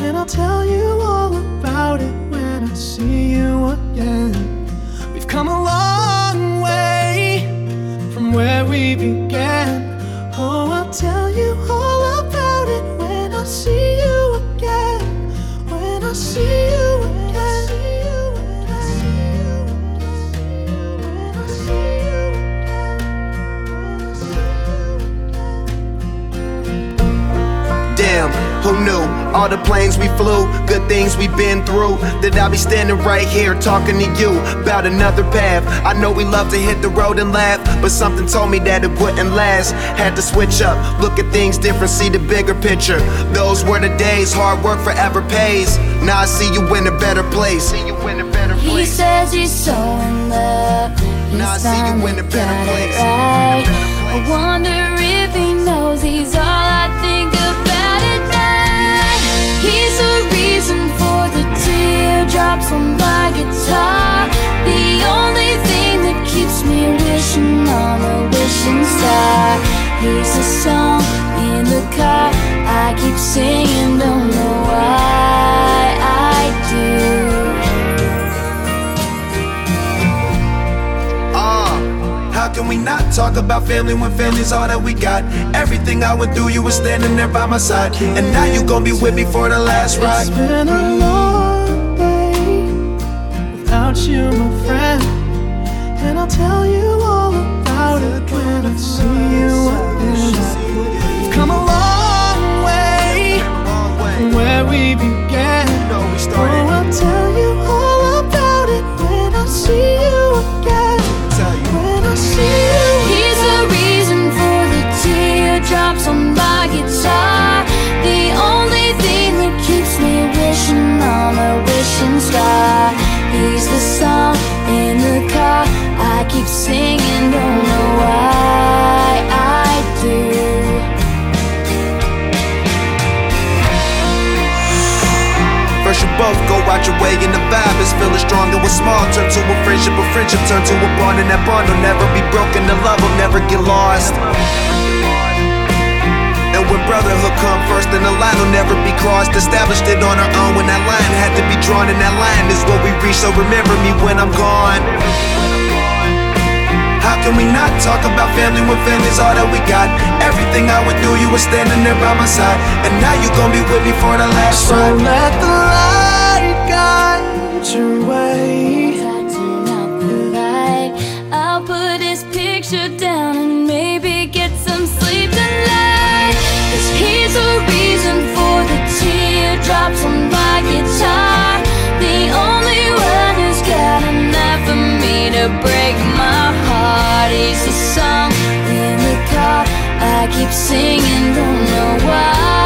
and I'll tell you all about it when I see you again. We've come a long way from where we began. Oh, I'll tell you all about it when I see you again. When I see you again. Damn, who knew? All the planes we flew, good things we've been through, that I'll be standing right here talking to you about another path. I know we love to hit the road and laugh, but something told me that it wouldn't last. Had to switch up, look at things different, see the bigger picture. Those were the days, hard work forever pays. Now I see you in a better place. He says he's so in love. Now I see you in a better place. Right. I wonder if he knows he's all I think about at night. He's the reason for the teardrops on my guitar. The only thing that keeps me wishing on a wishing star. He's the song in the car I keep singing, don't know why I do. How can we not talk about family when family's all that we got? Everything I went through, you were standing there by my side, and now you gon' be with me for the last ride. It's been a long day without you, my friend, and I'll tell you all about it when I see you again. We've come a long way from where we began. Oh, I'll tell you all about it when I see you again. When I see you. He's the reason for the teardrops on my guitar. The only thing that keeps me wishing on a wishing star. He's the song in the car I keep singing, don't know why I do. First you both go out your way and the vibe is feeling strong. It was small, turn to a friendship turn to a bond, and that bond will never be broken. The love will never get lost. And when brotherhood come first, then the line will never be crossed. Established it on our own when that line had to be drawn, and that line is what we reach. So remember me when I'm gone. How can we not talk about family when family's all that we got? Everything I went through, you were standing there by my side, and now you gon' be with me for the last So ride. let the light guide your way. Turn out the light. I'll put his picture down and maybe get some sleep tonight. 'Cause he's the reason for the teardrops on my guitar. The only one who's got enough for me to break my heart. He's the song in the car I keep singing, don't know why.